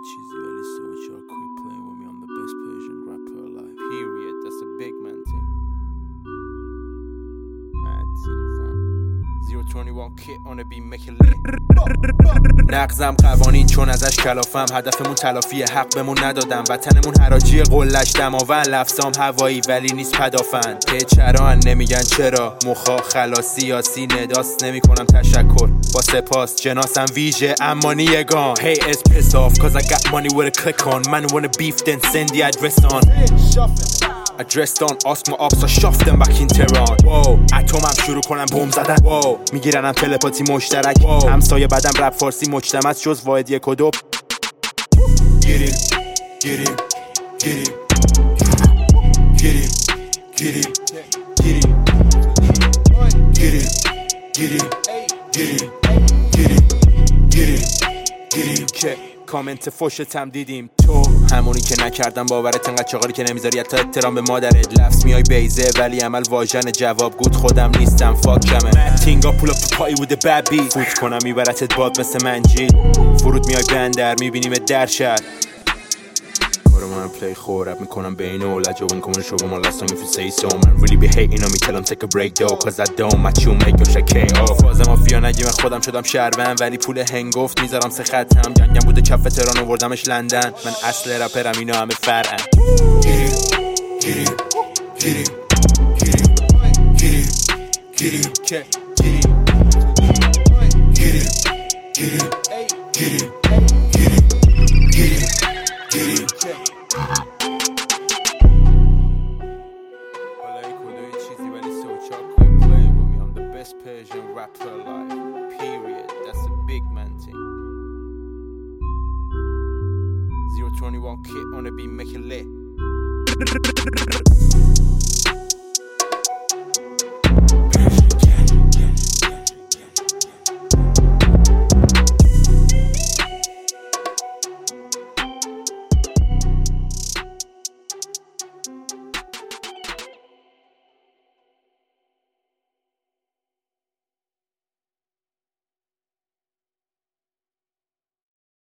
چیزی ولی سوچا quit playing with me. I'm the best Persian rapper alive. Period. That's a big man thing. Mad thing fam. 021 kit on a beat make it lit. نقضم قوانین چون ازش کلافم. هدفمون تلافی حق بمون ندادم. وطنمون حراجی قلش دماوند. لفظام هوایی ولی نیست پدافند. که چرا نمیگن چرا. مخا خلاص سیاسی نداست نمیکنم تشکر. با سپاس جناسم ویژه اما نیگان. Hey it's piss off cause I got money with a click on. Man wanna beef then send the address on. Addressed on ask my ops I shove them back in Tehran. اتمم شروع کنم بم زدن. میگیرنم تلپاتی مشترک. همسایه بدم رپ فارسی مجتمع جز واحد یک و دو. Get it, get it, get it, get it, get it, get it, get it, get it, get it, get it, get it. که کامنت فوشتم دیدیم تو همونی که نکردم باورت انقدر چاقالی که نمیذاری حتی احترام به مادرت. لفظ میای بیزه ولی عمل واژن. جواب گود خودم نیستم فاکمه. تینگا پول اپ تو پای with the bad beat. فوت کنم میبرتت باد مثل منجی. فرود میای بندر میبینیم در شهر. کارو من پلی خورب میکنم بین اولاد جوون کمون شو ما last time if you say so man really be hating on me tell them take a break though cause I don't match you make your shake off. فاز مافیا نگی من خودم شدم شهروند ولی پول هنگفت میذارم سه خطم. جنگم بوده کف تهران آوردمش لندن. من اصل رپرم اینا همه فرعن. Get it get it get it get it get it get it get it get it get it get it Persian rapper alive. Period. That's a big man thing. 021 kit on a beat make it lit.